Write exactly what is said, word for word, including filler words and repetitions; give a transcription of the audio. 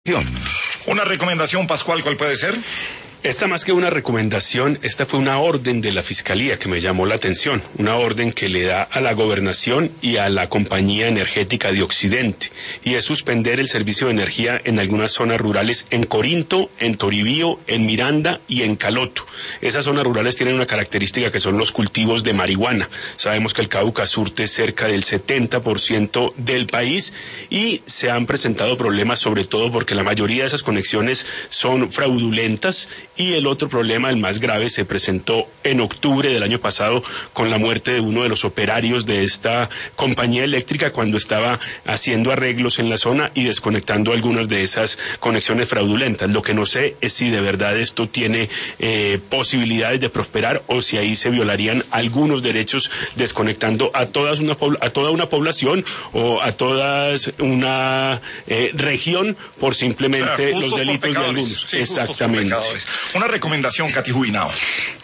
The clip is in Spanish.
Una recomendación, Pascual, ¿cuál puede ser? Esta más que una recomendación, esta fue una orden de la Fiscalía que me llamó la atención, una orden que le da a la Gobernación y a la Compañía Energética de Occidente, y es suspender el servicio de energía en algunas zonas rurales en Corinto, en Toribío, en Miranda y en Caloto. Esas zonas rurales tienen una característica que son los cultivos de marihuana. Sabemos que el Cauca surte cerca del setenta por ciento del país y se han presentado problemas, sobre todo porque la mayoría de esas conexiones son fraudulentas. Y el otro problema, el más grave, se presentó en octubre del año pasado con la muerte de uno de los operarios de esta compañía eléctrica cuando estaba haciendo arreglos en la zona y desconectando algunas de esas conexiones fraudulentas. Lo que no sé es si de verdad esto tiene eh, posibilidades de prosperar o si ahí se violarían algunos derechos desconectando a, todas una, a toda una población o a toda una eh, región por simplemente, o sea, los delitos de algunos. Sí, exactamente. Una recomendación, Katy Jubinao.